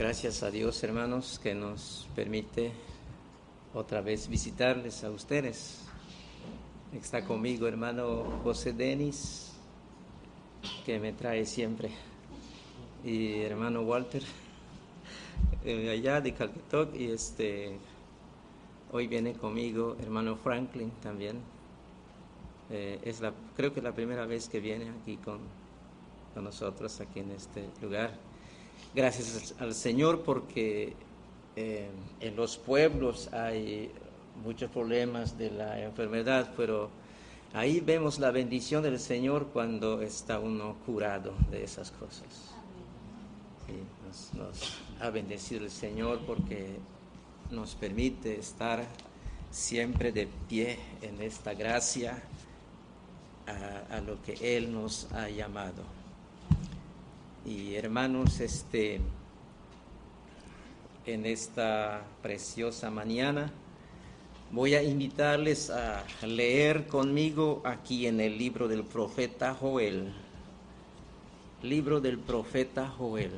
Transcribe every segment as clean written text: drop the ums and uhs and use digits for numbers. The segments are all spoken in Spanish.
Gracias a Dios, hermanos, que nos permite otra vez visitarles a ustedes. Está conmigo hermano José Denis, que me trae siempre, y hermano Walter, allá de Calquetoc, y hoy viene conmigo hermano Franklin también. Creo que es la primera vez que viene aquí con nosotros, aquí en este lugar. Gracias al Señor porque en los pueblos hay muchos problemas de la enfermedad, pero ahí vemos la bendición del Señor cuando está uno curado de esas cosas. Sí, nos ha bendecido el Señor porque nos permite estar siempre de pie en esta gracia a lo que Él nos ha llamado. Y hermanos, en esta preciosa mañana voy a invitarles a leer conmigo aquí en el libro del profeta Joel. Libro del profeta Joel.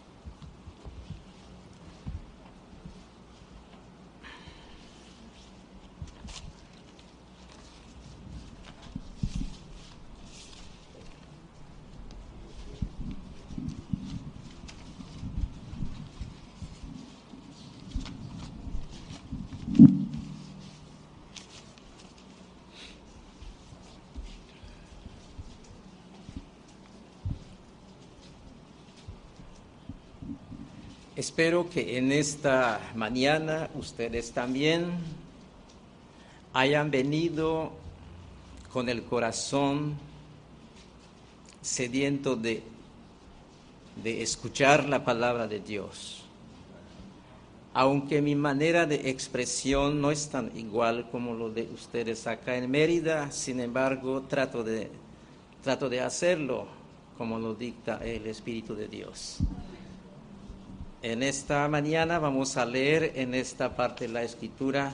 Espero que en esta mañana ustedes también hayan venido con el corazón sediento de escuchar la palabra de Dios. Aunque mi manera de expresión no es tan igual como lo de ustedes acá en Mérida, sin embargo trato de hacerlo como lo dicta el Espíritu de Dios. En esta mañana vamos a leer en esta parte de la Escritura,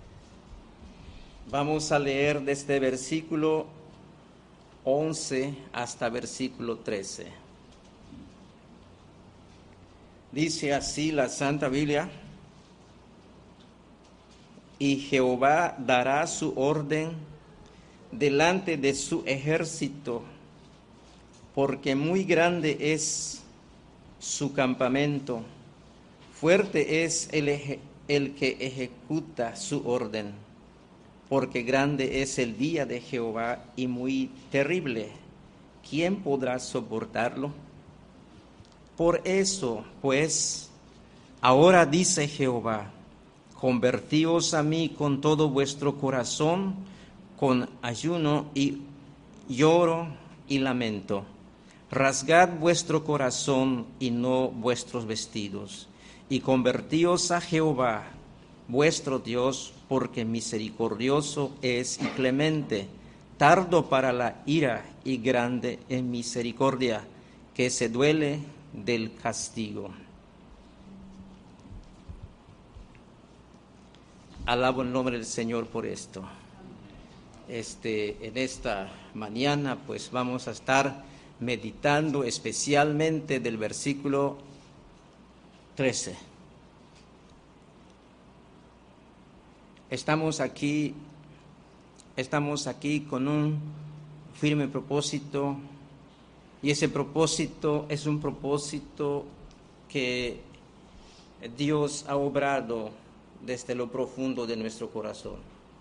vamos a leer desde versículo 11 hasta versículo 13. Dice así la Santa Biblia: y Jehová dará su orden delante de su ejército, porque muy grande es su campamento, fuerte es el que ejecuta su orden, porque grande es el día de Jehová y muy terrible. ¿Quién podrá soportarlo? Por eso, pues, ahora dice Jehová: convertíos a mí con todo vuestro corazón, con ayuno y lloro y lamento. Rasgad vuestro corazón y no vuestros vestidos, y convertíos a Jehová, vuestro Dios, porque misericordioso es y clemente, tardo para la ira y grande en misericordia, que se duele del castigo. Alabo el nombre del Señor por esto. En esta mañana pues vamos a estar meditando especialmente del versículo 13. Estamos aquí con un firme propósito, y ese propósito es un propósito que Dios ha obrado desde lo profundo de nuestro corazón.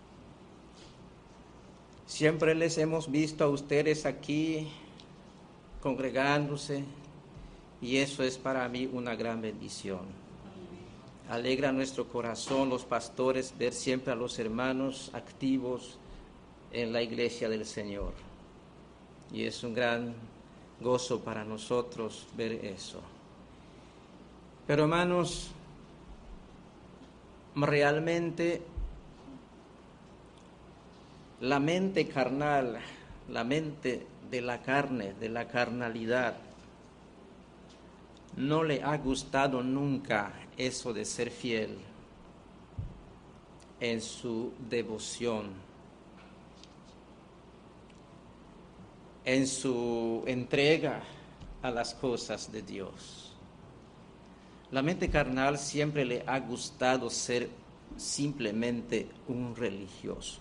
Siempre les hemos visto a ustedes aquí congregándose, y eso es para mí una gran bendición. Alegra nuestro corazón, los pastores, ver siempre a los hermanos activos en la iglesia del Señor, y es un gran gozo para nosotros ver eso. Pero hermanos, realmente la mente carnal, la mente de la carne, de la carnalidad, no le ha gustado nunca eso de ser fiel en su devoción, en su entrega a las cosas de Dios. La mente carnal siempre le ha gustado ser simplemente un religioso.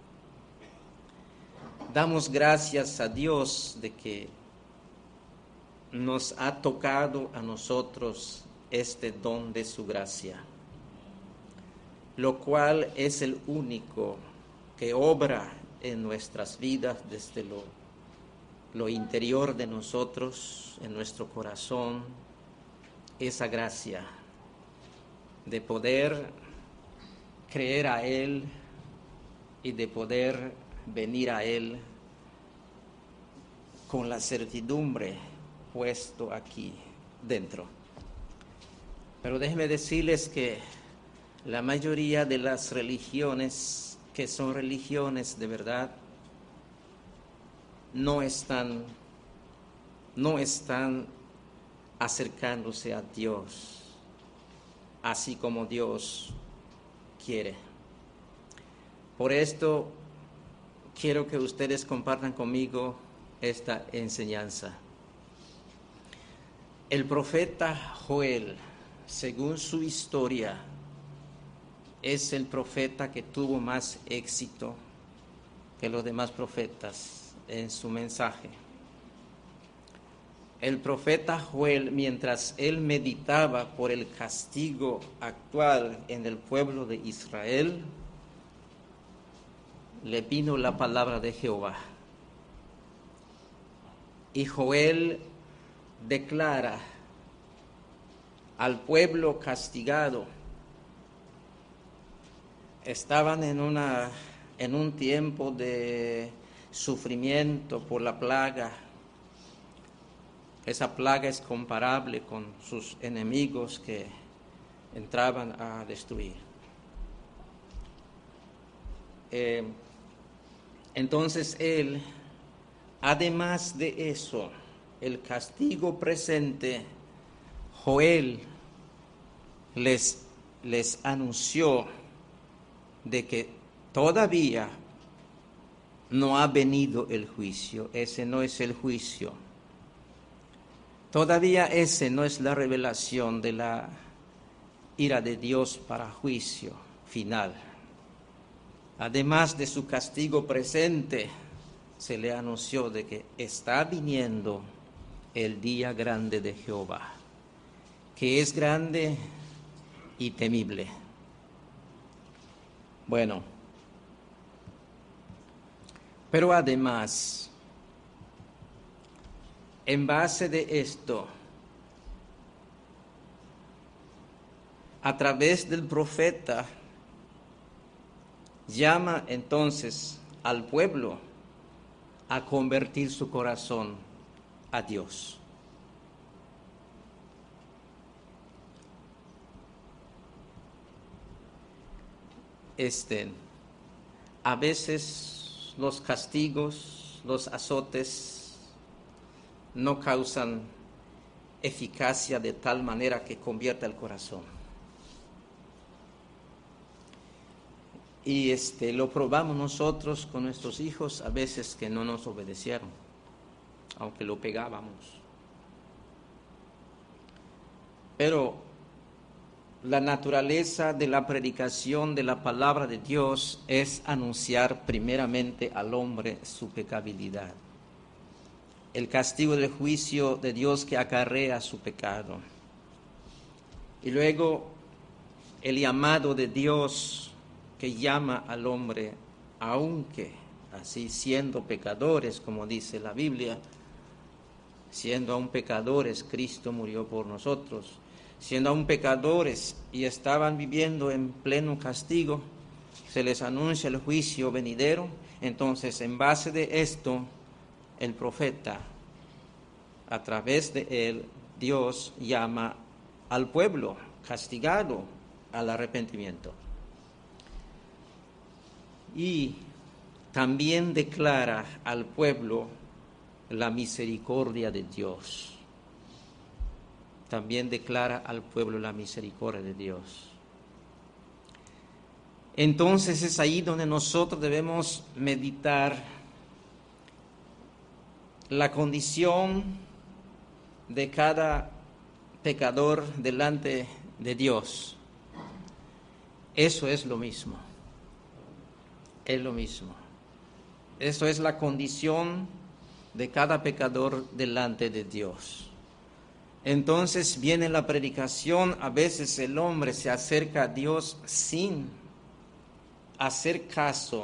Damos gracias a Dios de que nos ha tocado a nosotros este don de su gracia, lo cual es el único que obra en nuestras vidas desde lo interior de nosotros, en nuestro corazón, esa gracia de poder creer a Él y de poder venir a Él con la certidumbre puesto aquí dentro. Pero déjenme decirles que la mayoría de las religiones que son religiones de verdad no están acercándose a Dios así como Dios quiere. Por esto quiero que ustedes compartan conmigo esta enseñanza. El profeta Joel, según su historia, es el profeta que tuvo más éxito que los demás profetas en su mensaje. El profeta Joel, mientras él meditaba por el castigo actual en el pueblo de Israel, le vino la palabra de Jehová. Y Joel declara al pueblo castigado. Estaban en un tiempo de sufrimiento por la plaga. Esa plaga es comparable con sus enemigos que entraban a destruir. Entonces él, además de eso, el castigo presente, Joel les anunció de que todavía no ha venido el juicio. Ese no es el juicio. Todavía ese no es la revelación de la ira de Dios para juicio final. Además de su castigo presente, se le anunció de que está viniendo el día grande de Jehová, que es grande y temible. Bueno, pero además, en base de esto, a través del profeta, llama entonces al pueblo a convertir su corazón a Dios. A veces los castigos, los azotes no causan eficacia de tal manera que convierta el corazón. Y lo probamos nosotros con nuestros hijos a veces que no nos obedecieron, aunque lo pegábamos. Pero la naturaleza de la predicación de la palabra de Dios es anunciar primeramente al hombre su pecabilidad, el castigo del juicio de Dios que acarrea su pecado, y luego el llamado de Dios que llama al hombre, aunque así siendo pecadores, como dice la Biblia, siendo aún pecadores, Cristo murió por nosotros. Siendo aún pecadores y estaban viviendo en pleno castigo, se les anuncia el juicio venidero. Entonces, en base de esto, el profeta, a través de él, Dios llama al pueblo castigado al arrepentimiento. Y también declara al pueblo la misericordia de Dios. También declara al pueblo la misericordia de Dios. Entonces es ahí donde nosotros debemos meditar la condición de cada pecador delante de Dios. Eso es lo mismo. Es lo mismo. Eso es la condición de cada pecador delante de Dios. Entonces viene la predicación, a veces el hombre se acerca a Dios sin hacer caso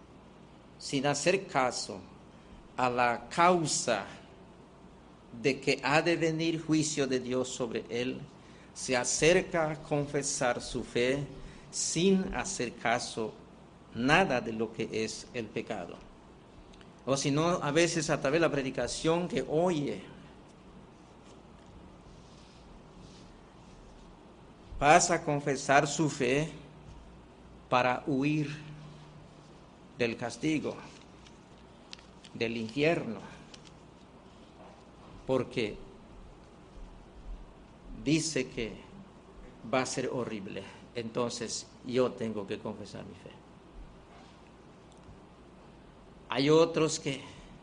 a la causa de que ha de venir juicio de Dios sobre él. Se acerca a confesar su fe sin hacer caso nada de lo que es el pecado. O si no, a veces a través de la predicación que oye, pasa a confesar su fe para huir del castigo, del infierno, porque dice que va a ser horrible. Entonces yo tengo que confesar mi fe. Hay otros que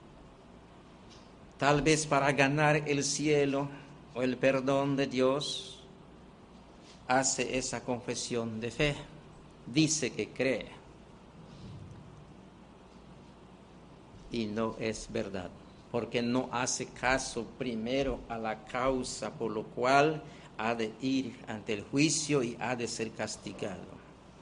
tal vez para ganar el cielo o el perdón de Dios hace esa confesión de fe, dice que cree y no es verdad, porque no hace caso primero a la causa por lo cual ha de ir ante el juicio y ha de ser castigado.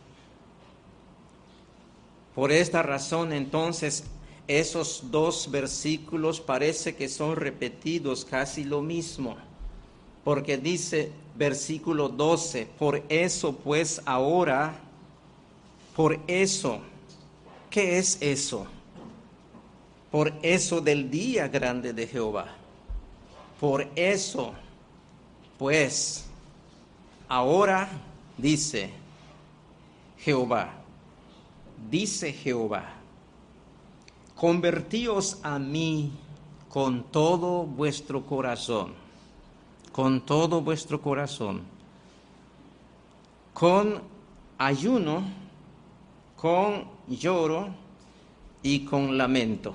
Por esta razón, entonces, esos dos versículos parece que son repetidos casi lo mismo, porque dice versículo 12, por eso pues ahora, por eso, ¿qué es eso? Por eso del día grande de Jehová. Por eso, pues, ahora dice Jehová, convertíos a mí con todo vuestro corazón, con ayuno, con lloro y con lamento.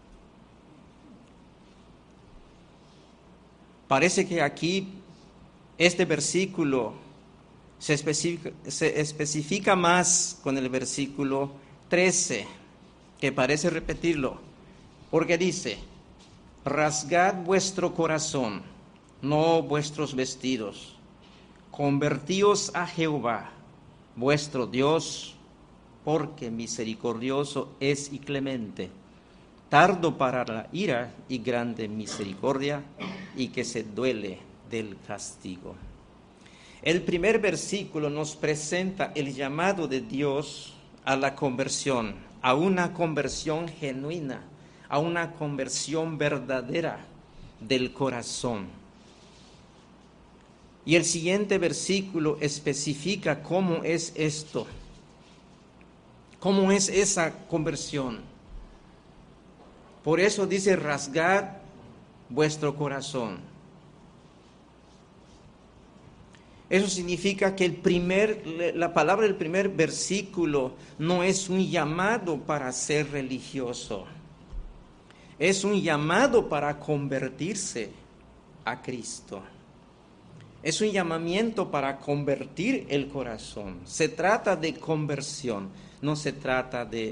Parece que aquí este versículo se especifica más con el versículo 13, que parece repetirlo, porque dice, rasgad vuestro corazón, no vuestros vestidos, convertíos a Jehová, vuestro Dios, porque misericordioso es y clemente, tardo para la ira y grande misericordia, y que se duele del castigo. El primer versículo nos presenta el llamado de Dios a la conversión, a una conversión genuina, a una conversión verdadera del corazón. Y el siguiente versículo especifica cómo es esto, cómo es esa conversión. Por eso dice, rasgad vuestro corazón. Eso significa que la palabra del primer versículo no es un llamado para ser religioso. Es un llamado para convertirse a Cristo. Es un llamamiento para convertir el corazón. Se trata de conversión, no se trata de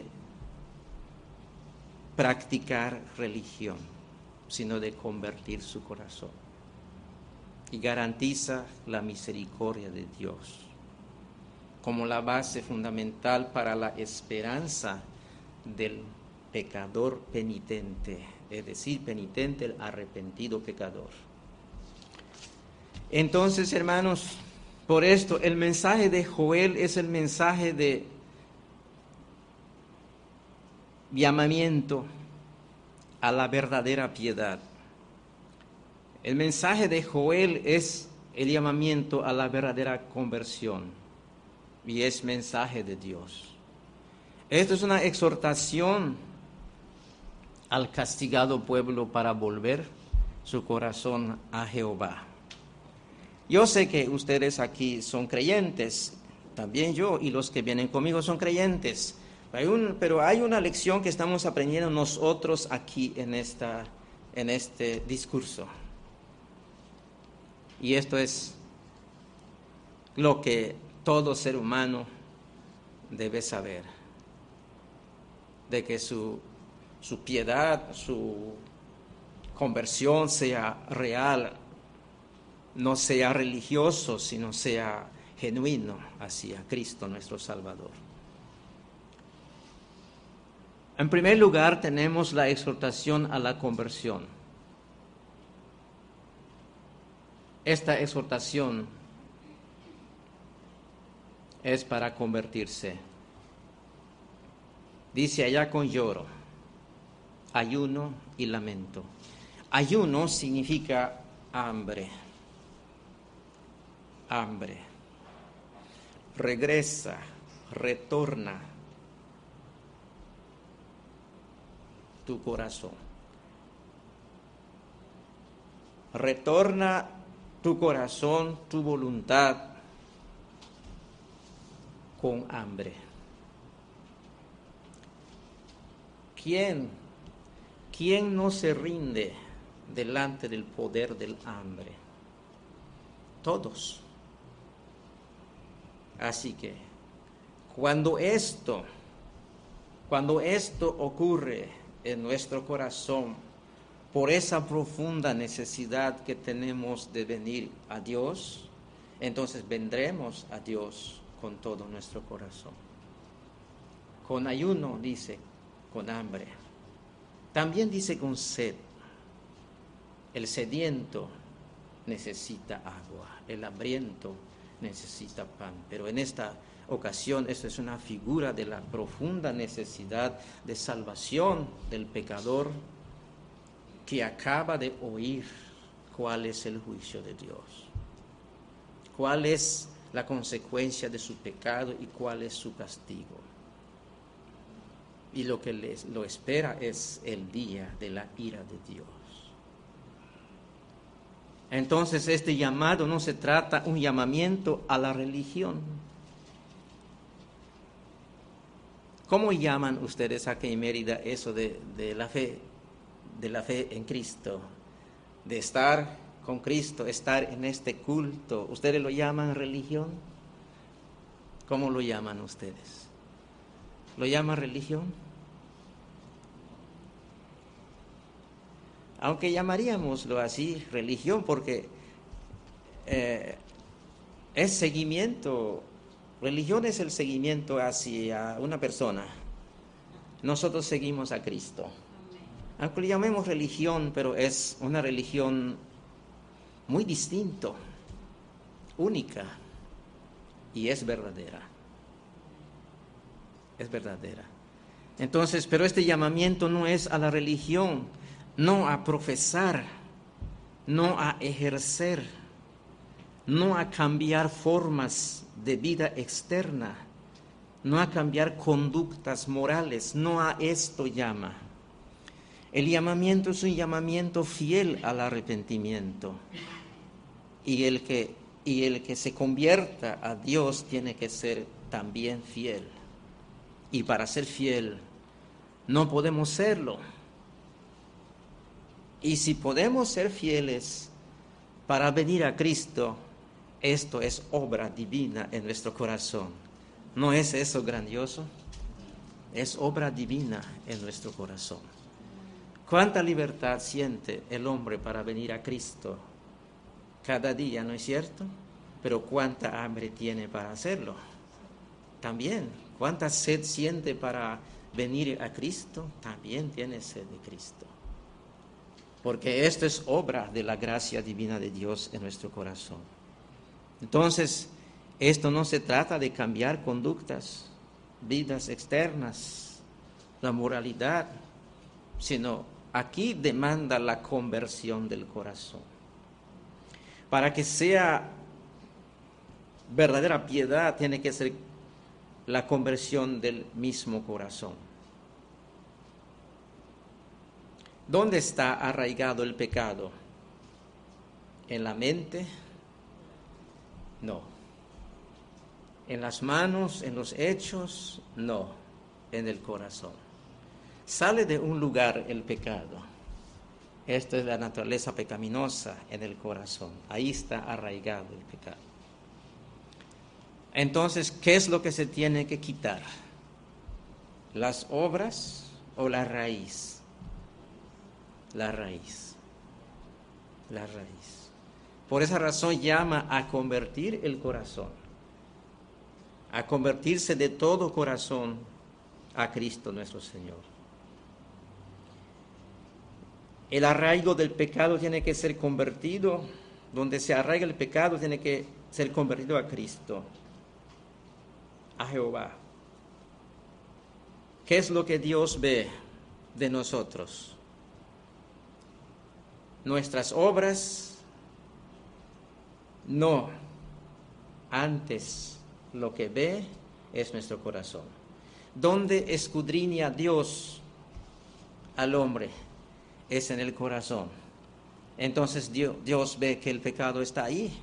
practicar religión, sino de convertir su corazón. Y garantiza la misericordia de Dios como la base fundamental para la esperanza del pecador penitente, es decir, penitente, el arrepentido pecador. Entonces, hermanos, por esto el mensaje de Joel es el mensaje de llamamiento a la verdadera piedad. El mensaje de Joel es el llamamiento a la verdadera conversión y es mensaje de Dios. Esto es una exhortación al castigado pueblo para volver su corazón a Jehová. Yo sé que ustedes aquí son creyentes, también yo y los que vienen conmigo son creyentes, pero hay una lección que estamos aprendiendo nosotros aquí en este discurso. Y esto es lo que todo ser humano debe saber, de que su piedad, su conversión sea real, no sea religioso, sino sea genuino hacia Cristo nuestro Salvador. En primer lugar, tenemos la exhortación a la conversión. Esta exhortación es para convertirse. Dice allá con lloro, ayuno y lamento. Ayuno significa hambre. Hambre. Regresa, retorna tu corazón. Retorna tu corazón, tu voluntad con hambre. ¿Quién no se rinde delante del poder del hambre? Todos. Así que cuando esto ocurre en nuestro corazón, por esa profunda necesidad que tenemos de venir a Dios, entonces vendremos a Dios con todo nuestro corazón. Con ayuno, dice, con hambre. También dice con sed. El sediento necesita agua, el hambriento necesita pan. Pero en esta ocasión, esto es una figura de la profunda necesidad de salvación del pecador que acaba de oír cuál es el juicio de Dios, cuál es la consecuencia de su pecado y cuál es su castigo. Y lo que lo espera es el día de la ira de Dios. Entonces este llamado no se trata un llamamiento a la religión. ¿Cómo llaman ustedes aquí en Mérida eso de la fe en Cristo? De estar con Cristo, estar en este culto. ¿Ustedes lo llaman religión? ¿Cómo lo llaman ustedes? ¿Lo llaman religión? Aunque llamaríamoslo así, religión, porque es seguimiento. Religión es el seguimiento hacia una persona. Nosotros seguimos a Cristo. Aunque le llamemos religión, pero es una religión muy distinta, única, y es verdadera. Es verdadera. Entonces, pero este llamamiento no es a la religión, no a profesar, no a ejercer, no a cambiar formas de vida externa, no a cambiar conductas morales, no a esto llama. El llamamiento es un llamamiento fiel al arrepentimiento. Y el que se convierta a Dios tiene que ser también fiel. Y para ser fiel no podemos serlo. Y si podemos ser fieles para venir a Cristo, esto es obra divina en nuestro corazón. ¿No es eso grandioso? Es obra divina en nuestro corazón. ¿Cuánta libertad siente el hombre para venir a Cristo cada día, no es cierto? Pero ¿cuánta hambre tiene para hacerlo? También, ¿cuánta sed siente para venir a Cristo? También tiene sed de Cristo. Porque esto es obra de la gracia divina de Dios en nuestro corazón. Entonces, esto no se trata de cambiar conductas, vidas externas, la moralidad, sino aquí demanda la conversión del corazón. Para que sea verdadera piedad, tiene que ser la conversión del mismo corazón. ¿Dónde está arraigado el pecado? ¿En la mente? No. ¿En las manos? ¿En los hechos? No. En el corazón. Sale de un lugar el pecado. Esta es la naturaleza pecaminosa en el corazón. Ahí está arraigado el pecado. Entonces, ¿qué es lo que se tiene que quitar? ¿Las obras o la raíz? La raíz. La raíz. Por esa razón llama a convertir el corazón, a convertirse de todo corazón a Cristo nuestro Señor. El arraigo del pecado tiene que ser convertido, donde se arraiga el pecado tiene que ser convertido a Cristo, a Jehová. ¿Qué es lo que Dios ve de nosotros? Nuestras obras, no. Antes lo que ve es nuestro corazón. ¿Dónde escudriña Dios al hombre? Es en el corazón. Entonces Dios ve que el pecado está ahí.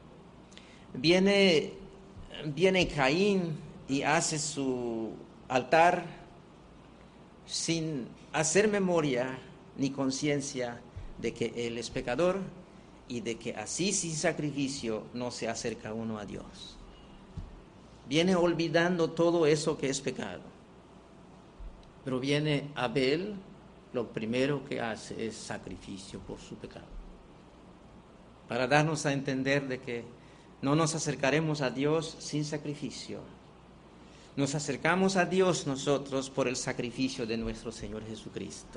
Viene Caín y hace su altar sin hacer memoria ni conciencia de que él es pecador y de que así sin sacrificio no se acerca uno a Dios. Viene olvidando todo eso que es pecado. Pero viene Abel, lo primero que hace es sacrificio por su pecado. Para darnos a entender de que no nos acercaremos a Dios sin sacrificio. Nos acercamos a Dios nosotros por el sacrificio de nuestro Señor Jesucristo.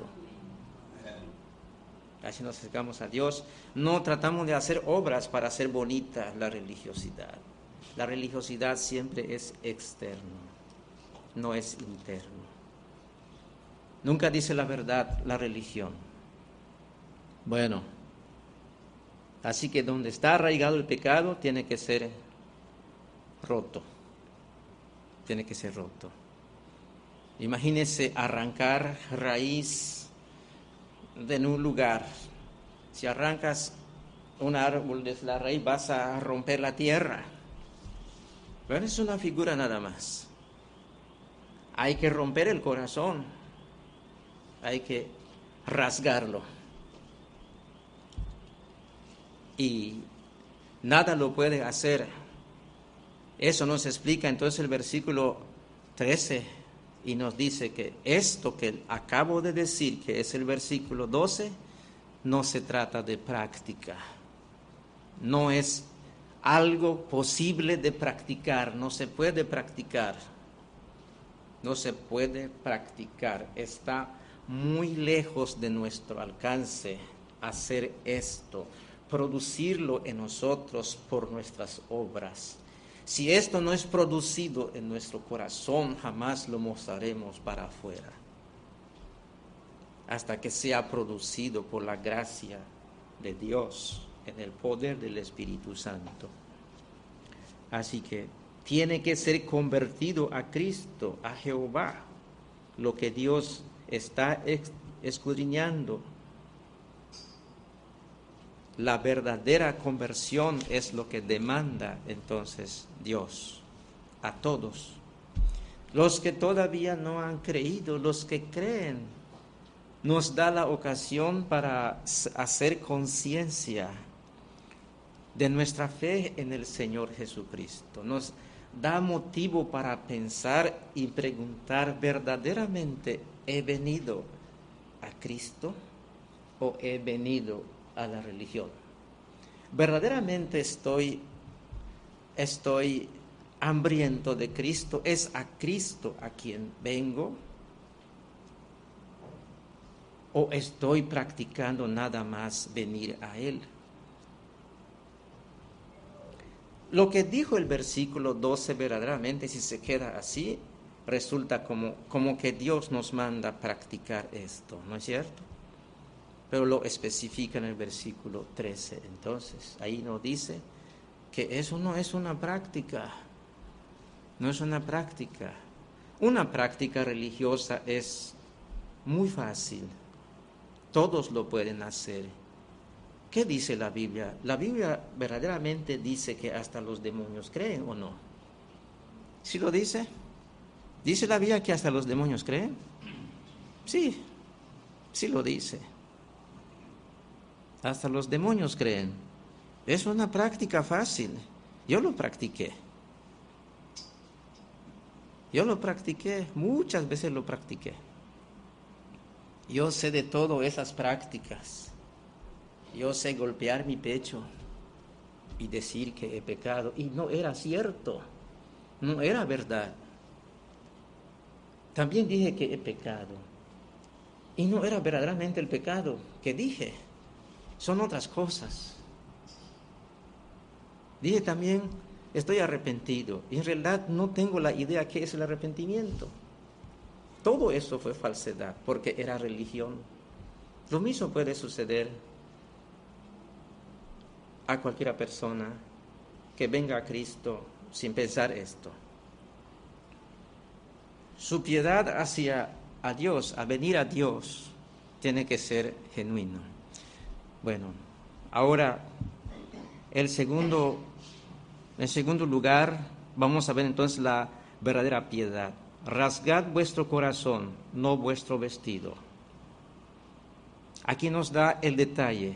Así nos acercamos a Dios. No tratamos de hacer obras para hacer bonita la religiosidad. La religiosidad siempre es externo, no es interno. Nunca dice la verdad la religión. Bueno, así que donde está arraigado el pecado tiene que ser roto. Tiene que ser roto. Imagínese arrancar raíz de un lugar. Si arrancas un árbol desde la raíz vas a romper la tierra. Pero es una figura nada más. Hay que romper el corazón. Hay que rasgarlo. Y nada lo puede hacer. Eso nos explica entonces el versículo 13 y nos dice que esto que acabo de decir, que es el versículo 12, no se trata de práctica. No es algo posible de practicar, no se puede practicar. No se puede practicar. Está muy lejos de nuestro alcance hacer esto, producirlo en nosotros por nuestras obras. Si esto no es producido en nuestro corazón, jamás lo mostraremos para afuera, hasta que sea producido por la gracia de Dios, en el poder del Espíritu Santo. Así que tiene que ser convertido a Cristo, a Jehová, lo que Dios está escudriñando. La verdadera conversión es lo que demanda entonces Dios a todos. Los que todavía no han creído, los que creen, nos da la ocasión para hacer conciencia de nuestra fe en el Señor Jesucristo. Nos da motivo para pensar y preguntar, ¿verdaderamente he venido a Cristo o he venido a la religión? ¿Verdaderamente estoy hambriento de Cristo? ¿Es a Cristo a quien vengo? ¿O estoy practicando nada más venir a Él? Lo que dijo el versículo 12 verdaderamente, si se queda así, resulta como que Dios nos manda practicar esto, ¿no es cierto? Pero lo especifica en el versículo 13. Entonces, ahí nos dice que eso no es una práctica. No es una práctica. Una práctica religiosa es muy fácil. Todos lo pueden hacer. ¿Qué dice la Biblia? La Biblia verdaderamente dice que hasta los demonios creen, ¿o no? ¿Sí lo dice? ¿Dice la Biblia que hasta los demonios creen? Sí, sí lo dice. hasta los demonios creen. Es una práctica fácil. Yo lo practiqué. Muchas veces lo practiqué. Yo sé de todas esas prácticas. Yo sé golpear mi pecho y decir que he pecado. Y no era cierto, no era verdad. También dije que he pecado. Y no era verdaderamente el pecado que dije. Son otras cosas. Dije también, estoy arrepentido. Y en realidad no tengo la idea qué es el arrepentimiento. Todo eso fue falsedad, porque era religión. Lo mismo puede suceder a cualquier persona que venga a Cristo sin pensar esto. Su piedad hacia a Dios, a venir a Dios, tiene que ser genuino. Bueno, ahora en segundo lugar, vamos a ver entonces la verdadera piedad. Rasgad vuestro corazón, no vuestro vestido. Aquí nos da el detalle.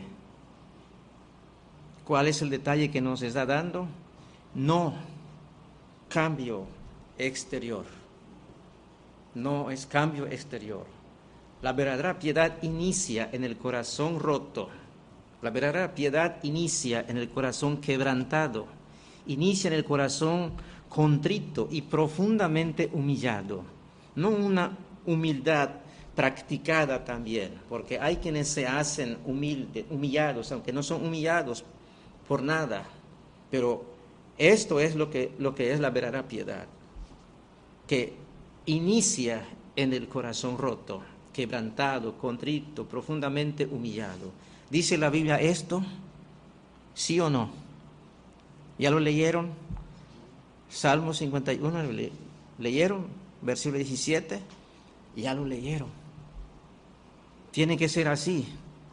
¿Cuál es el detalle que nos está dando? No cambio exterior. No es cambio exterior. La verdadera piedad inicia en el corazón roto. La verdadera piedad inicia en el corazón quebrantado. Inicia en el corazón contrito y profundamente humillado. No una humildad practicada también, porque hay quienes se hacen humillados, aunque no son humillados por nada. Pero esto es lo que es la verdadera piedad, que inicia en el corazón roto, quebrantado, contrito, profundamente humillado. ¿Dice la Biblia esto? ¿Sí o no? ¿Ya lo leyeron? Salmo 51, ¿leyeron? Versículo 17, ya lo leyeron. Tiene que ser así.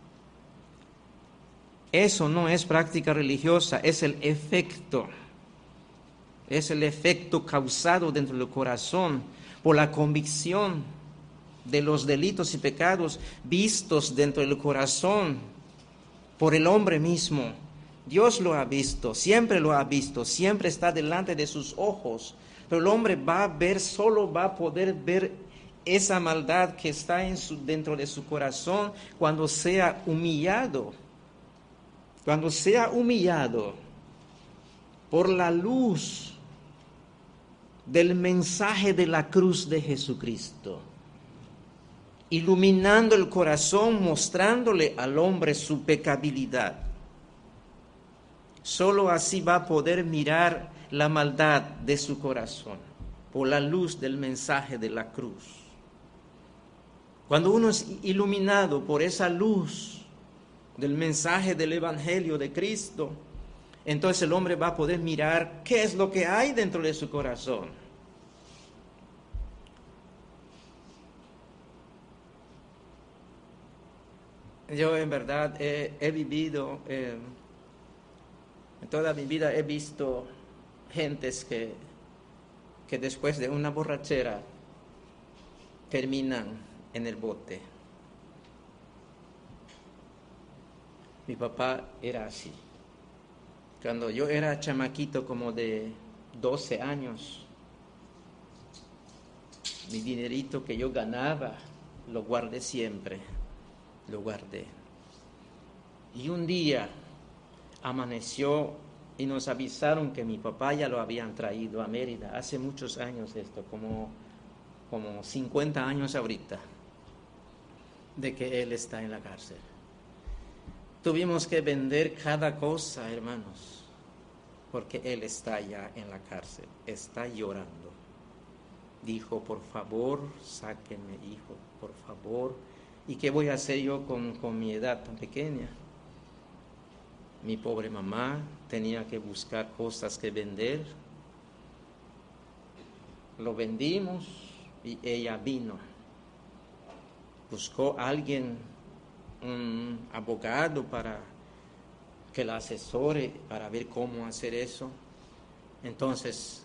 Eso no es práctica religiosa, es el efecto. Es el efecto causado dentro del corazón por la convicción de los delitos y pecados vistos dentro del corazón por el hombre mismo. Dios lo ha visto, siempre está delante de sus ojos, pero el hombre solo va a poder ver esa maldad que está dentro de su corazón cuando sea humillado por la luz del mensaje de la cruz de Jesucristo, iluminando el corazón, mostrándole al hombre su pecabilidad. Solo así va a poder mirar la maldad de su corazón, por la luz del mensaje de la cruz. Cuando uno es iluminado por esa luz del mensaje del Evangelio de Cristo, entonces el hombre va a poder mirar qué es lo que hay dentro de su corazón. Yo en verdad he vivido, en toda mi vida he visto gentes que después de una borrachera terminan en el bote. Mi papá era así. Cuando yo era chamaquito como de 12 años, mi dinerito que yo ganaba lo guardé siempre, lo guardé. Y un día amaneció y nos avisaron que mi papá ya lo habían traído a Mérida, hace muchos años esto, como 50 años ahorita, de que él está en la cárcel. Tuvimos que vender cada cosa, hermanos, porque él está ya en la cárcel, está llorando. Dijo, por favor, sáquenme, hijo, por favor. ¿Y qué voy a hacer yo con mi edad tan pequeña? Mi pobre mamá tenía que buscar cosas que vender. Lo vendimos y ella vino. Buscó a alguien, un abogado, para que la asesore, para ver cómo hacer eso. Entonces,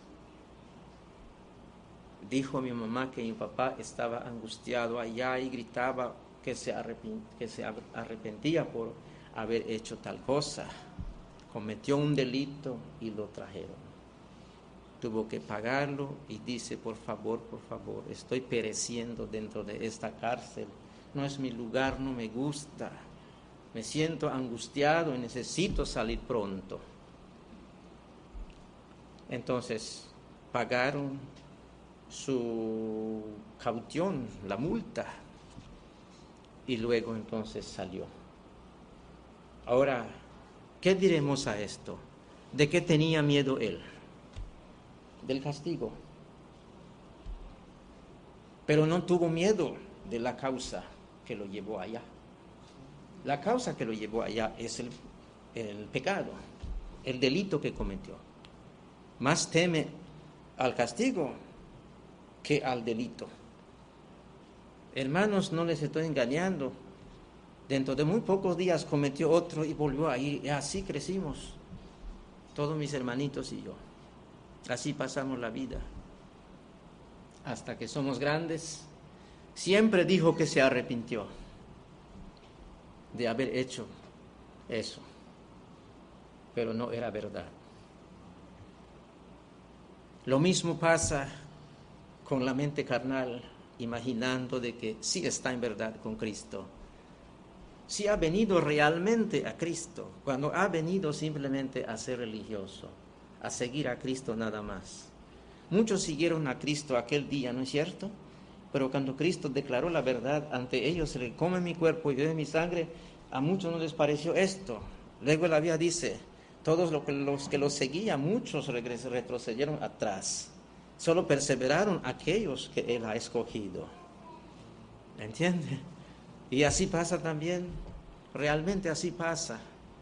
dijo mi mamá que mi papá estaba angustiado allá y gritaba que se arrepentía por haber hecho tal cosa. Cometió un delito y lo trajeron. Tuvo que pagarlo y dice, por favor, estoy pereciendo dentro de esta cárcel. No es mi lugar, no me gusta. Me siento angustiado y necesito salir pronto. Entonces, pagaron su caución, la multa, y luego entonces salió. Ahora, ¿qué diremos a esto? ¿De qué tenía miedo él? Del castigo. Pero no tuvo miedo de la causa que lo llevó allá. La causa que lo llevó allá es el pecado, el delito que cometió. Más teme al castigo que al delito. Hermanos, no les estoy engañando. Dentro de muy pocos días cometió otro y volvió a ir. Y así crecimos, todos mis hermanitos y yo. Así pasamos la vida. Hasta que somos grandes, siempre dijo que se arrepintió de haber hecho eso. Pero no era verdad. Lo mismo pasa con la mente carnal, imaginando de que sí está en verdad con Cristo. Sí ha venido realmente a Cristo, cuando ha venido simplemente a ser religioso, a seguir a Cristo nada más. Muchos siguieron a Cristo aquel día, ¿no es cierto? Pero cuando Cristo declaró la verdad ante ellos, le come mi cuerpo y bebe mi sangre, a muchos no les pareció esto. Luego la Biblia dice, todos los que lo seguían, muchos retrocedieron atrás. Solo perseveraron aquellos que Él ha escogido. ¿Entiende? Y así pasa también, realmente así pasa.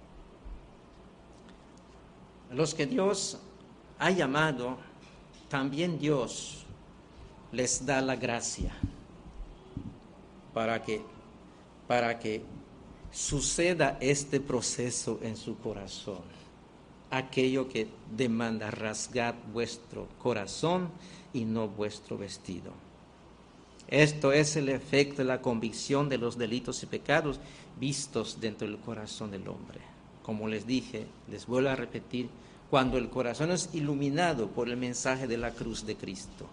Los que Dios ha llamado, también Dios les da la gracia para que suceda este proceso en su corazón. Aquello que demanda rasgar vuestro corazón y no vuestro vestido. Esto es el efecto de la convicción de los delitos y pecados vistos dentro del corazón del hombre. Como les dije, les vuelvo a repetir, cuando el corazón es iluminado por el mensaje de la cruz de Cristo.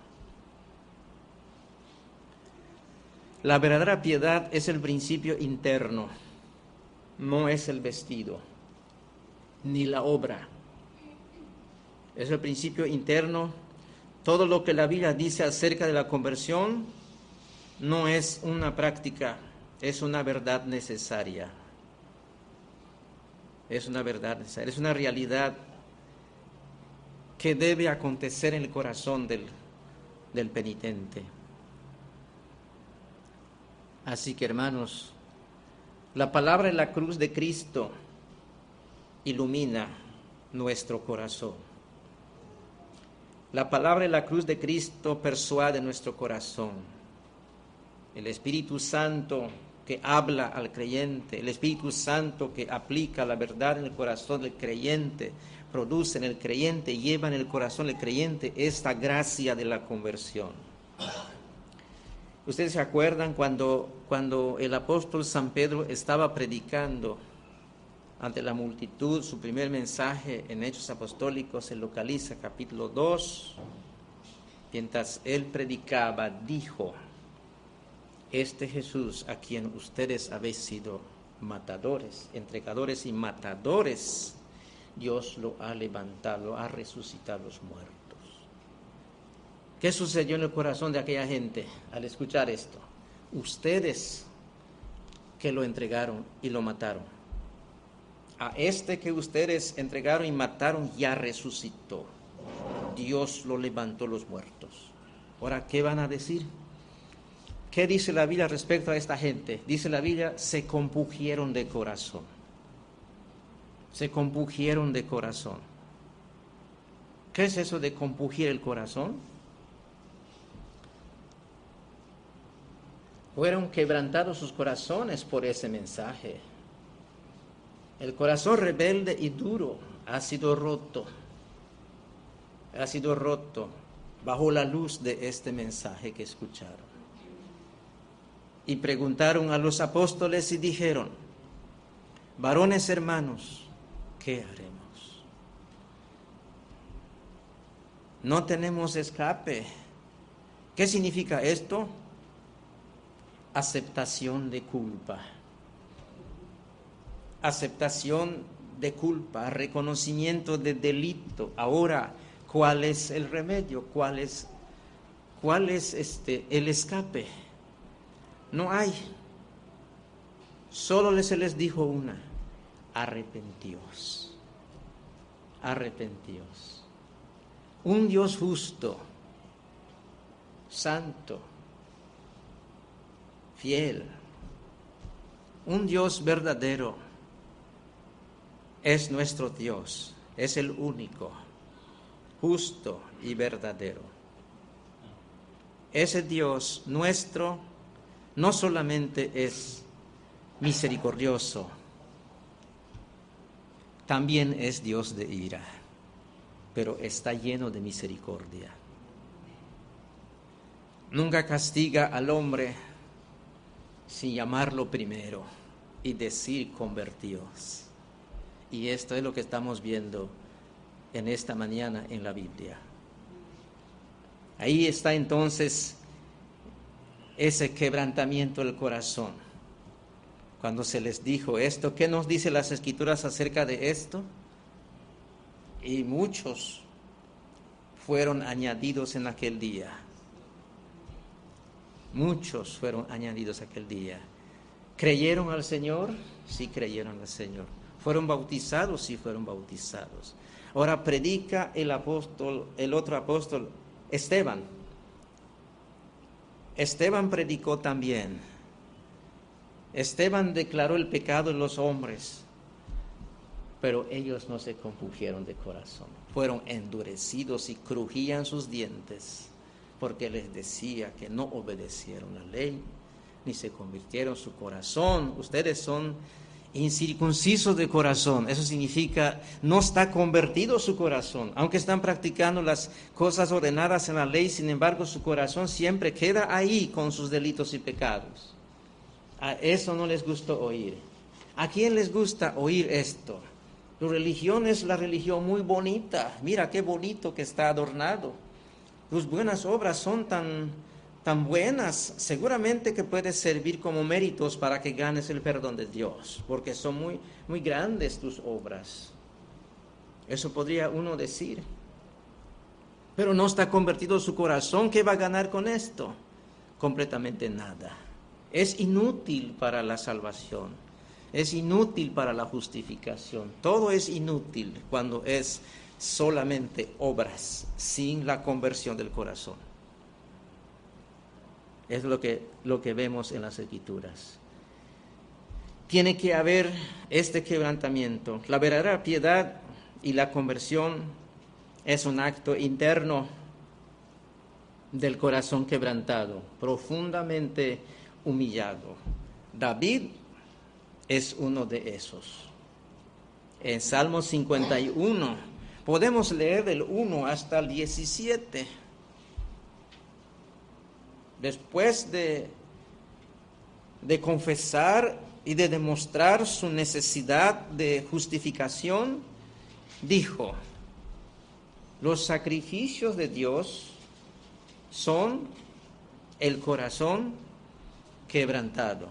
La verdadera piedad es el principio interno, no es el vestido, ni la obra. Es el principio interno. Todo lo que la Biblia dice acerca de la conversión no es una práctica, es una verdad necesaria. Es una verdad necesaria, es una realidad que debe acontecer en el corazón del penitente. Así que, hermanos, la palabra de la cruz de Cristo ilumina nuestro corazón. La palabra de la cruz de Cristo persuade nuestro corazón. El Espíritu Santo que habla al creyente, el Espíritu Santo que aplica la verdad en el corazón del creyente, produce en el creyente, lleva en el corazón del creyente esta gracia de la conversión. Ustedes se acuerdan cuando el apóstol San Pedro estaba predicando ante la multitud, su primer mensaje en Hechos Apostólicos se localiza capítulo 2. Mientras él predicaba, dijo: este Jesús a quien ustedes habéis sido matadores, entregadores y matadores, Dios lo ha levantado, lo ha resucitado a los muertos. ¿Qué sucedió en el corazón de aquella gente al escuchar esto? Ustedes que lo entregaron y lo mataron. A este que ustedes entregaron y mataron ya resucitó. Dios lo levantó los muertos. Ahora, ¿qué van a decir? ¿Qué dice la Biblia respecto a esta gente? Dice la Biblia, se compungieron de corazón. Se compungieron de corazón. ¿Qué es eso de compungir el corazón? Fueron quebrantados sus corazones por ese mensaje. El corazón rebelde y duro ha sido roto. Ha sido roto bajo la luz de este mensaje que escucharon. Y preguntaron a los apóstoles y dijeron: Varones hermanos, ¿qué haremos? No tenemos escape. ¿Qué significa esto? Aceptación de culpa. Aceptación de culpa, reconocimiento de delito. Ahora, ¿cuál es el remedio? ¿Cuál es el escape? No hay. Solo se les dijo una: arrepentíos. Arrepentíos. Un Dios justo, santo, fiel, un Dios verdadero, es nuestro Dios, es el único, justo y verdadero. Ese Dios nuestro no solamente es misericordioso, también es Dios de ira, pero está lleno de misericordia. Nunca castiga al hombre sin llamarlo primero y decir: convertíos. Y esto es lo que estamos viendo en esta mañana en la Biblia. Ahí está entonces ese quebrantamiento del corazón. Cuando se les dijo esto, ¿qué nos dicen las Escrituras acerca de esto? Y muchos fueron añadidos en aquel día. Muchos fueron añadidos aquel día. ¿Creyeron al Señor? Sí, creyeron al Señor. ¿Fueron bautizados? Sí, fueron bautizados. Ahora predica el otro apóstol, Esteban. Esteban predicó también. Esteban declaró el pecado en los hombres, pero ellos no se compungieron de corazón. Fueron endurecidos y crujían sus dientes, porque les decía que no obedecieron la ley, ni se convirtieron su corazón. Ustedes son incircuncisos de corazón. Eso significa no está convertido su corazón. Aunque están practicando las cosas ordenadas en la ley, sin embargo su corazón siempre queda ahí con sus delitos y pecados. A eso no les gusta oír. ¿A quién les gusta oír esto? La religión es la religión muy bonita. Mira qué bonito que está adornado. Tus buenas obras son tan buenas. Seguramente que puedes servir como méritos para que ganes el perdón de Dios, porque son muy, muy grandes tus obras. Eso podría uno decir. Pero no está convertido su corazón. ¿Qué va a ganar con esto? Completamente nada. Es inútil para la salvación, es inútil para la justificación. Todo es inútil cuando es solamente obras, sin la conversión del corazón. Es lo que vemos en las Escrituras. Tiene que haber este quebrantamiento. La verdadera piedad y la conversión es un acto interno del corazón quebrantado, profundamente humillado. David es uno de esos. En Salmo 51 podemos leer del 1 hasta el 17. Después de confesar y de demostrar su necesidad de justificación, dijo: los sacrificios de Dios son el corazón quebrantado,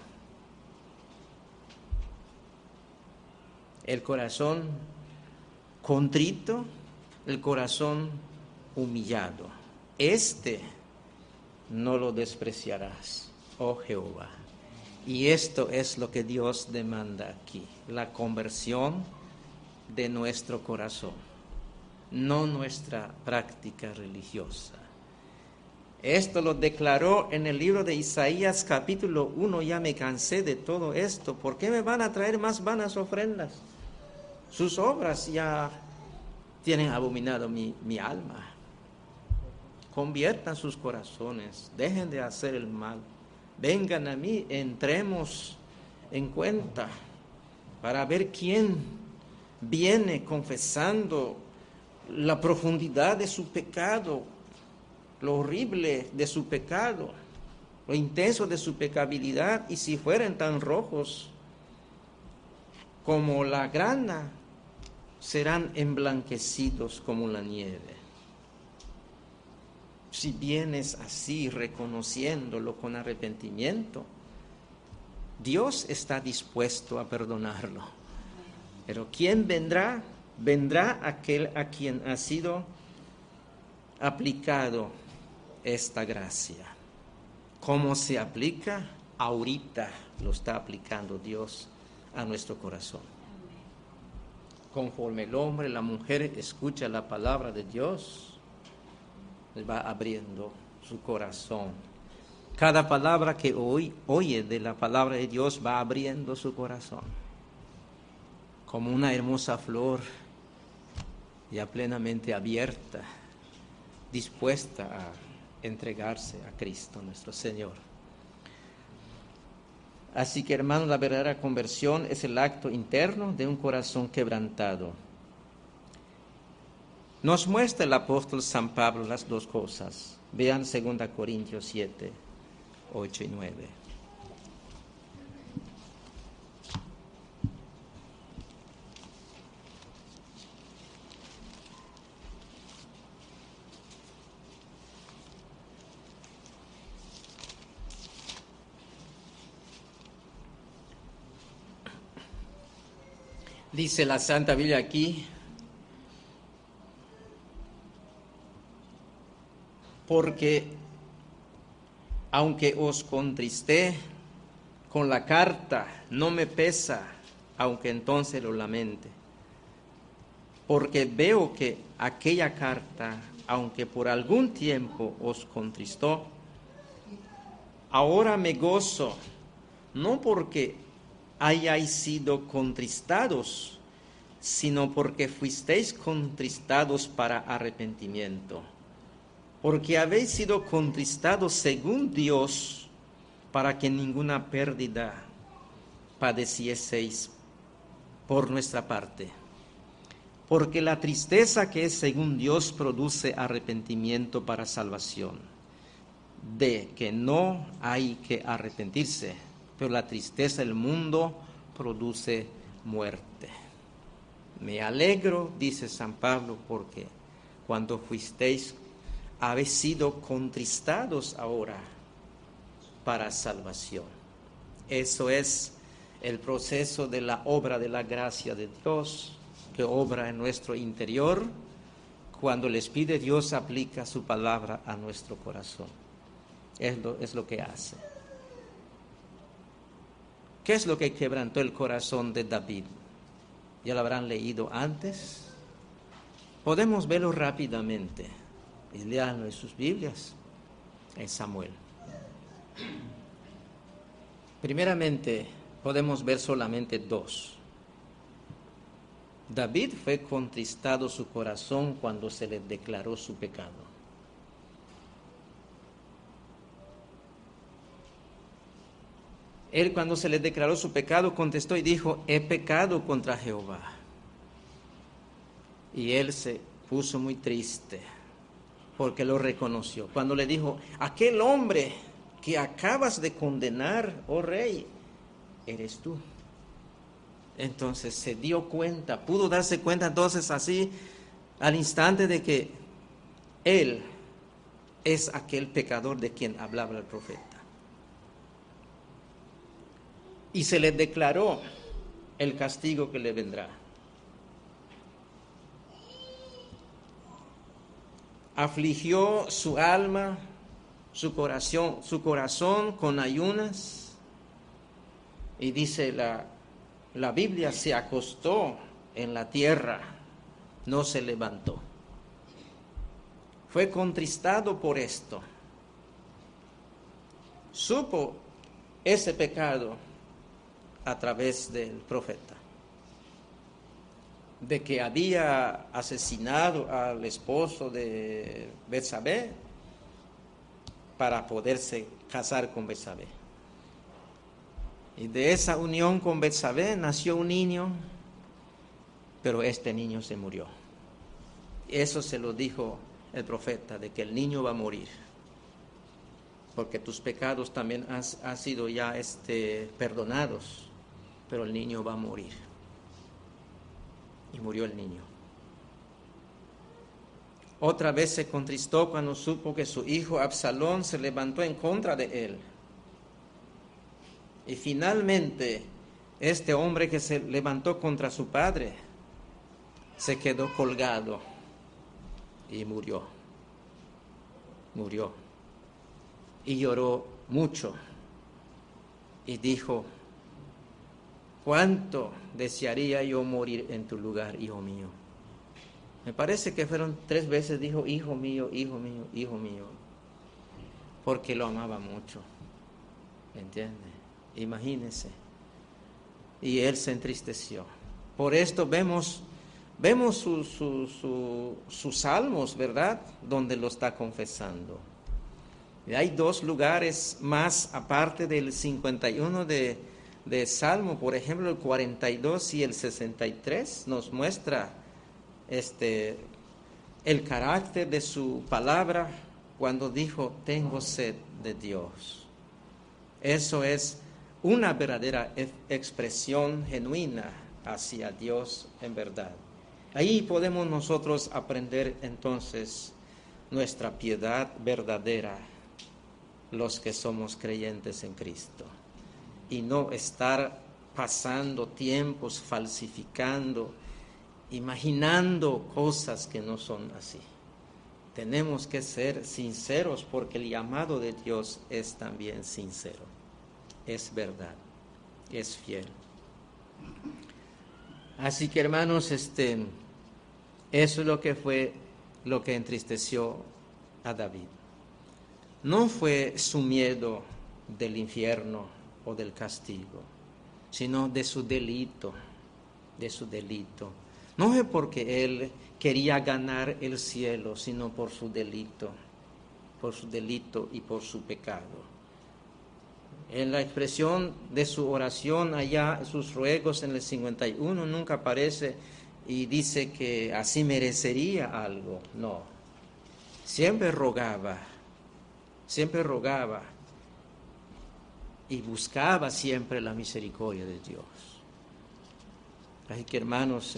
el corazón contrito, el corazón humillado. Este no lo despreciarás, oh Jehová. Y esto es lo que Dios demanda aquí: la conversión de nuestro corazón, no nuestra práctica religiosa. Esto lo declaró en el libro de Isaías capítulo 1. Ya me cansé de todo esto. ¿Por qué me van a traer más vanas ofrendas? Sus obras ya tienen abominado mi alma. Conviertan sus corazones, dejen de hacer el mal. Vengan a mí, entremos en cuenta para ver quién viene confesando la profundidad de su pecado, lo horrible de su pecado, lo intenso de su pecabilidad. Y si fueran tan rojos como la grana, serán emblanquecidos como la nieve. Si vienes así, reconociéndolo con arrepentimiento, Dios está dispuesto a perdonarlo. Pero ¿quién vendrá? Vendrá aquel a quien ha sido aplicado esta gracia. ¿Cómo se aplica? Ahorita lo está aplicando Dios a nuestro corazón. Conforme el hombre, la mujer escucha la palabra de Dios, va abriendo su corazón. Cada palabra que oye de la palabra de Dios va abriendo su corazón. Como una hermosa flor ya plenamente abierta, dispuesta a entregarse a Cristo nuestro Señor. Así que, hermanos, la verdadera conversión es el acto interno de un corazón quebrantado. Nos muestra el apóstol San Pablo las dos cosas. Vean 2 Corintios 7, 8 y 9. Dice la Santa Biblia aquí: porque aunque os contristé con la carta, no me pesa, aunque entonces lo lamente. Porque veo que aquella carta, aunque por algún tiempo os contristó, ahora me gozo, no porque hayáis sido contristados, sino porque fuisteis contristados para arrepentimiento. Porque habéis sido contristados según Dios, para que ninguna pérdida padecieseis por nuestra parte. Porque la tristeza que es según Dios produce arrepentimiento para salvación, de que no hay que arrepentirse, pero la tristeza del mundo produce muerte. Me alegro, dice San Pablo, porque cuando fuisteis, habéis sido contristados ahora para salvación. Eso es el proceso de la obra de la gracia de Dios, que obra en nuestro interior cuando el Espíritu de Dios aplica su palabra a nuestro corazón. Es lo que hace. ¿Qué es lo que quebrantó el corazón de David? Ya lo habrán leído antes. Podemos verlo rápidamente. Y leanlo en sus Biblias, en Samuel. Primeramente, podemos ver solamente dos. David fue contristado su corazón cuando se le declaró su pecado. Él, cuando se le declaró su pecado, contestó y dijo: he pecado contra Jehová. Y él se puso muy triste porque lo reconoció. Cuando le dijo: aquel hombre que acabas de condenar, oh rey, eres tú. Entonces se dio cuenta, pudo darse cuenta entonces así al instante de que él es aquel pecador de quien hablaba el profeta. Y se le declaró el castigo que le vendrá. Afligió su alma, su corazón con ayunas. Y dice la Biblia, se acostó en la tierra, no se levantó. Fue contristado por esto. Supo ese pecado a través del profeta, de que había asesinado al esposo de Betsabé para poderse casar con Betsabé. Y de esa unión con Betsabé nació un niño, pero este niño se murió. Eso se lo dijo el profeta, de que el niño va a morir, porque tus pecados también han sido ya perdonados, pero el niño va a morir. y murió el niño. Otra vez se contristó cuando supo que su hijo Absalón se levantó en contra de él. Y finalmente, este hombre que se levantó contra su padre se quedó colgado y murió. Murió. Y lloró mucho. Y dijo: ¿cuánto desearía yo morir en tu lugar, hijo mío? Me parece que fueron 3 veces, dijo: hijo mío, hijo mío, hijo mío. Porque lo amaba mucho. ¿Entiende? Imagínense. Y él se entristeció. Por esto vemos sus salmos, ¿verdad? Donde lo está confesando. Y hay 2 lugares más aparte del 51 de Salmo. Por ejemplo, el 42 y el 63 nos muestra el carácter de su palabra cuando dijo: tengo sed de Dios. Eso es una verdadera expresión genuina hacia Dios en verdad. Ahí podemos nosotros aprender entonces nuestra piedad verdadera, los que somos creyentes en Cristo, y no estar pasando tiempos falsificando, imaginando cosas que no son así. Tenemos que ser sinceros, porque el llamado de Dios es también sincero, es verdad, es fiel. Así que, hermanos, eso es lo que entristeció a David. No fue su miedo del infierno o del castigo, sino de su delito, No fue porque él quería ganar el cielo, sino por su delito y por su pecado. En la expresión de su oración allá, sus ruegos en el 51, nunca aparece y dice que así merecería algo. No, siempre rogaba y buscaba siempre la misericordia de Dios. Así que, hermanos,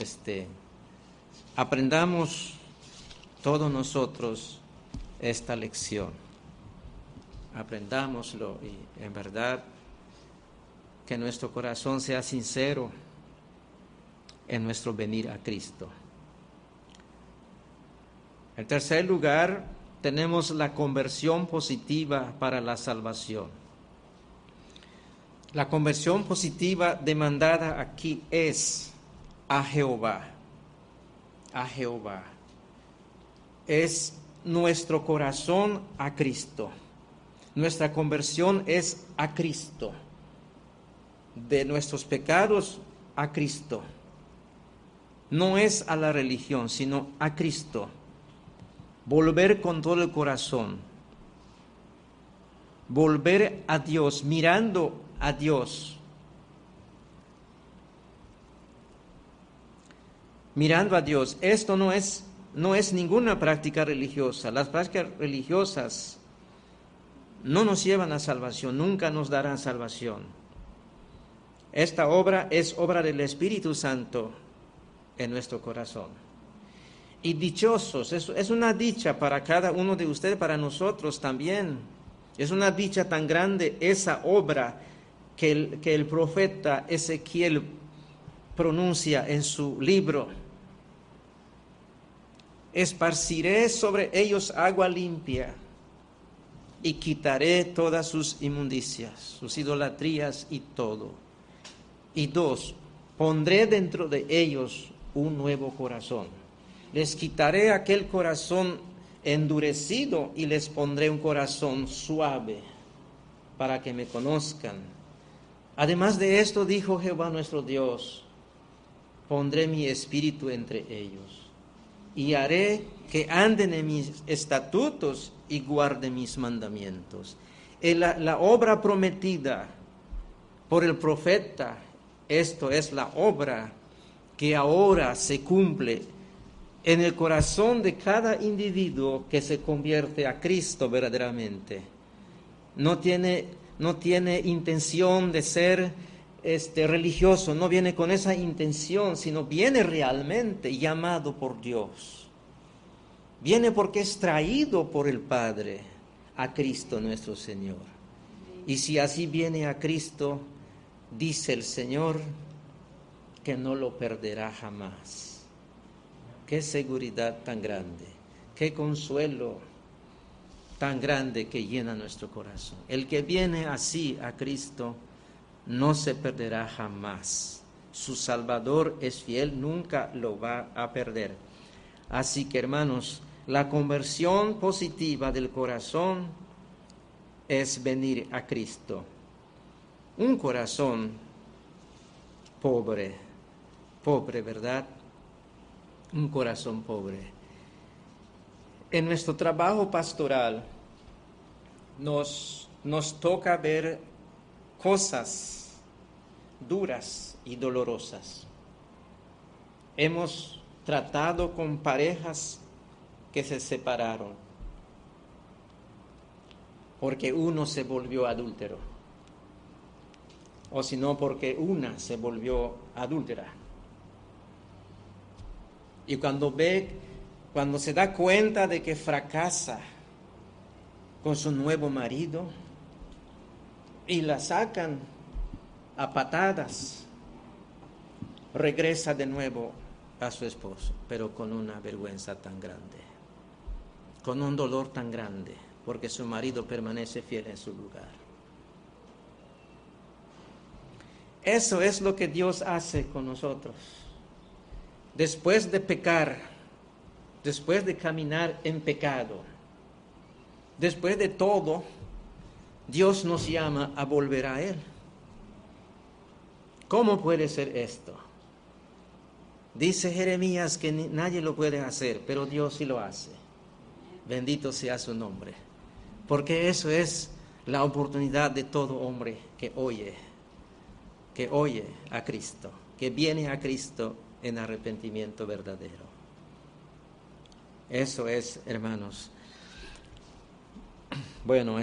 aprendamos todos nosotros esta lección. Aprendámoslo, y en verdad que nuestro corazón sea sincero en nuestro venir a Cristo. En tercer lugar, tenemos la conversión positiva para la salvación. La conversión positiva demandada aquí es a Jehová. Es nuestro corazón a Cristo. Nuestra conversión es a Cristo. De nuestros pecados a Cristo. No es a la religión, sino a Cristo. Volver con todo el corazón. Volver a Dios, mirando a Dios. Mirando a Dios. Esto no es ninguna práctica religiosa. Las prácticas religiosas no nos llevan a salvación, nunca nos darán salvación. Esta obra es obra del Espíritu Santo en nuestro corazón. Y dichosos, es una dicha para cada uno de ustedes, para nosotros también. Es una dicha tan grande esa obra que el profeta Ezequiel pronuncia en su libro. Esparciré sobre ellos agua limpia y quitaré todas sus inmundicias, sus idolatrías y todo. Y 2, pondré dentro de ellos un nuevo corazón. Les quitaré aquel corazón endurecido y les pondré un corazón suave para que me conozcan. Además de esto, dijo Jehová nuestro Dios, pondré mi espíritu entre ellos y haré que anden en mis estatutos y guarden mis mandamientos. La obra prometida por el profeta, esto es la obra que ahora se cumple en el corazón de cada individuo que se convierte a Cristo verdaderamente. No tiene intención de ser religioso, no viene con esa intención, sino viene realmente llamado por Dios. Viene porque es traído por el Padre a Cristo nuestro Señor. Y si así viene a Cristo, dice el Señor que no lo perderá jamás. Qué seguridad tan grande, qué consuelo tan grande que llena nuestro corazón. El que viene así a Cristo no se perderá jamás. Su Salvador es fiel, nunca lo va a perder. Así que, hermanos, la conversión positiva del corazón es venir a Cristo. Un corazón pobre, ¿verdad? Un corazón pobre. En nuestro trabajo pastoral nos toca ver cosas duras y dolorosas. Hemos tratado con parejas que se separaron porque uno se volvió adúltero, o si no porque una se volvió adúltera. Y cuando se da cuenta de que fracasa con su nuevo marido y la sacan a patadas, regresa de nuevo a su esposo, pero con una vergüenza tan grande, con un dolor tan grande, porque su marido permanece fiel en su lugar. Eso es lo que Dios hace con nosotros. Después de pecar, después de caminar en pecado, después de todo, Dios nos llama a volver a Él. ¿Cómo puede ser esto? Dice Jeremías que nadie lo puede hacer, pero Dios sí lo hace. Bendito sea su nombre. Porque eso es la oportunidad de todo hombre que oye a Cristo, que viene a Cristo en arrepentimiento verdadero. Eso es, hermanos. Bueno,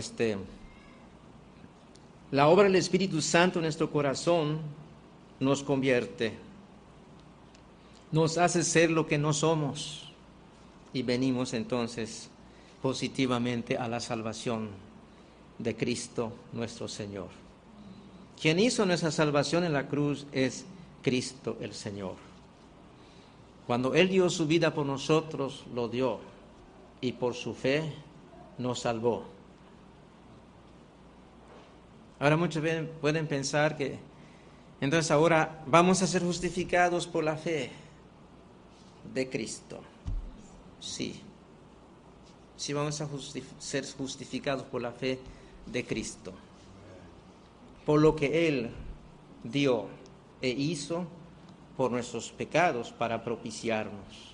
la obra del Espíritu Santo en nuestro corazón nos convierte, nos hace ser lo que no somos y venimos entonces positivamente a la salvación de Cristo nuestro Señor. Quien hizo nuestra salvación en la cruz es Cristo el Señor. Cuando Él dio su vida por nosotros, lo dio, y por su fe nos salvó. Ahora muchos pueden pensar que entonces ahora vamos a ser justificados por la fe de Cristo. Sí vamos a ser justificados por la fe de Cristo, por lo que Él dio e hizo por nuestros pecados para propiciarnos.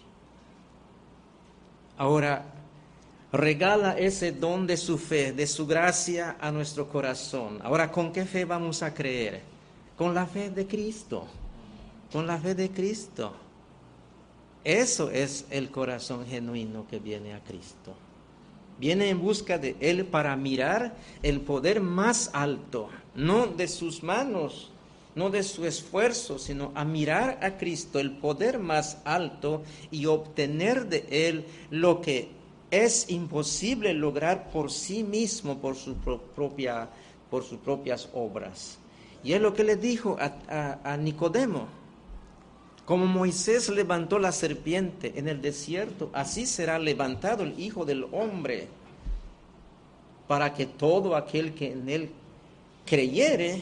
Ahora, regala ese don de su fe, de su gracia a nuestro corazón. Ahora, ¿con qué fe vamos a creer? Con la fe de Cristo, con la fe de Cristo. Eso es el corazón genuino que viene a Cristo. Viene en busca de Él para mirar el poder más alto, no de sus manos, no de su esfuerzo, sino a mirar a Cristo, el poder más alto, y obtener de Él lo que es imposible lograr por sí mismo, por sus propias obras. Y es lo que le dijo a Nicodemo: como Moisés levantó la serpiente en el desierto, así será levantado el Hijo del Hombre, para que todo aquel que en Él creyere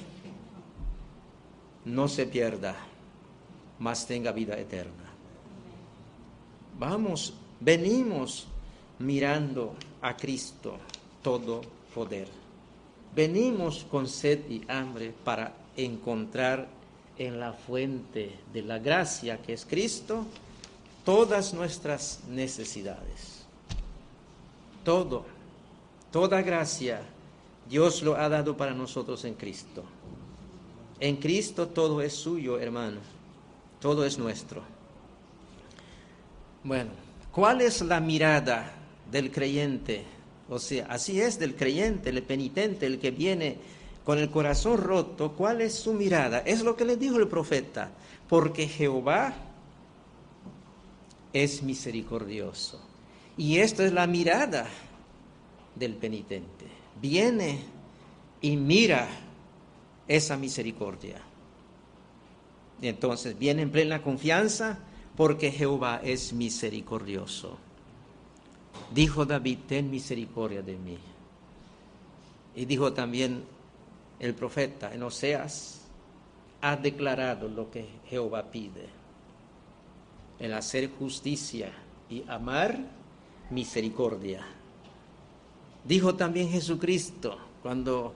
no se pierda, mas tenga vida eterna. Venimos mirando a Cristo todo poder. Venimos con sed y hambre para encontrar en la fuente de la gracia que es Cristo todas nuestras necesidades. Toda gracia Dios lo ha dado para nosotros en Cristo. En Cristo todo es suyo, hermano. Todo es nuestro. Bueno, ¿cuál es la mirada del creyente? O sea, así es del creyente, el penitente, el que viene con el corazón roto, ¿cuál es su mirada? Es lo que le dijo el profeta, porque Jehová es misericordioso. Y esto es la mirada del penitente. Viene y mira esa misericordia. Y entonces viene en plena confianza porque Jehová es misericordioso. Dijo David, ten misericordia de mí. Y dijo también el profeta en Oseas, ha declarado lo que Jehová pide, el hacer justicia y amar misericordia. Dijo también Jesucristo, cuando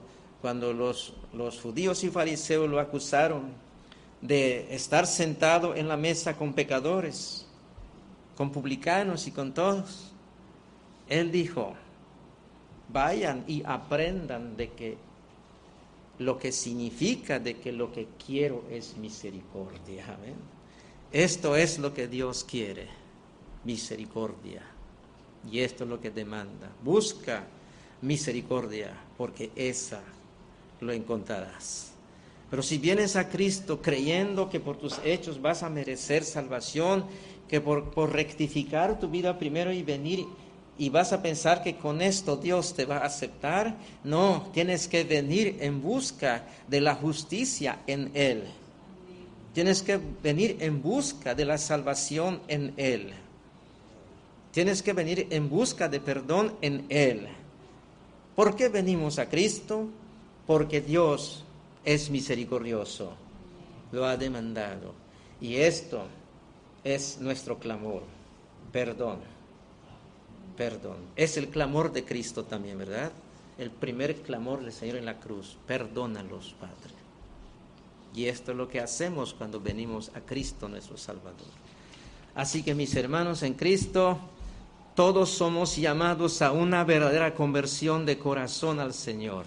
los judíos y fariseos lo acusaron de estar sentado en la mesa con pecadores, con publicanos y con todos, Él dijo, vayan y aprendan de que lo que significa de que lo que quiero es misericordia. ¿Amén? Esto es lo que Dios quiere, misericordia. Y esto es lo que demanda. Busca misericordia, porque esa lo encontrarás. Pero si vienes a Cristo creyendo que por tus hechos vas a merecer salvación, que por rectificar tu vida primero y venir y vas a pensar que con esto Dios te va a aceptar, no, tienes que venir en busca de la justicia en Él. Tienes que venir en busca de la salvación en Él. Tienes que venir en busca de perdón en Él. ¿Por qué venimos a Cristo? Porque Dios es misericordioso, lo ha demandado. Y esto es nuestro clamor, perdón. Perdón. Es el clamor de Cristo también, ¿verdad? El primer clamor del Señor en la cruz. Perdónalos, Padre. Y esto es lo que hacemos cuando venimos a Cristo nuestro Salvador. Así que mis hermanos en Cristo, todos somos llamados a una verdadera conversión de corazón al Señor.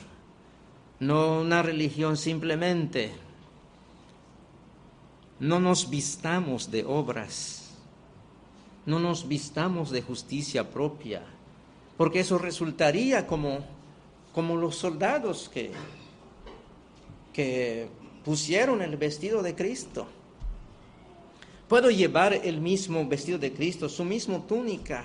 No una religión simplemente. No nos vistamos de obras. No nos vistamos de justicia propia, porque eso resultaría como los soldados que pusieron el vestido de Cristo. Puedo llevar el mismo vestido de Cristo, su misma túnica.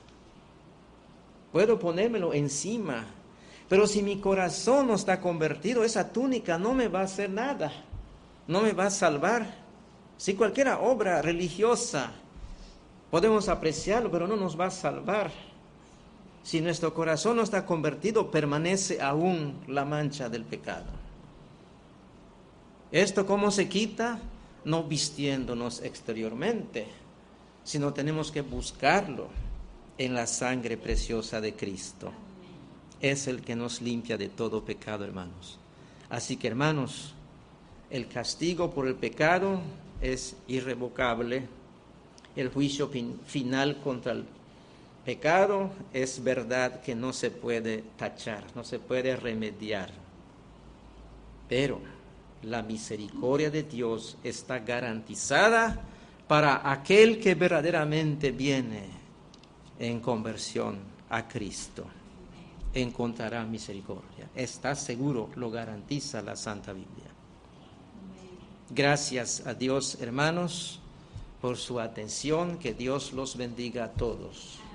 Puedo ponérmelo encima, pero si mi corazón no está convertido, esa túnica no me va a hacer nada, no me va a salvar. Si cualquier obra religiosa podemos apreciarlo, pero no nos va a salvar. Si nuestro corazón no está convertido, permanece aún la mancha del pecado. ¿Esto cómo se quita? No vistiéndonos exteriormente, sino tenemos que buscarlo en la sangre preciosa de Cristo. Es el que nos limpia de todo pecado, hermanos. Así que, hermanos, el castigo por el pecado es irrevocable. El juicio final contra el pecado es verdad que no se puede tachar, no se puede remediar. Pero la misericordia de Dios está garantizada para aquel que verdaderamente viene en conversión a Cristo. Encontrará misericordia. Está seguro, lo garantiza la Santa Biblia. Gracias a Dios, hermanos, por su atención. Que Dios los bendiga a todos.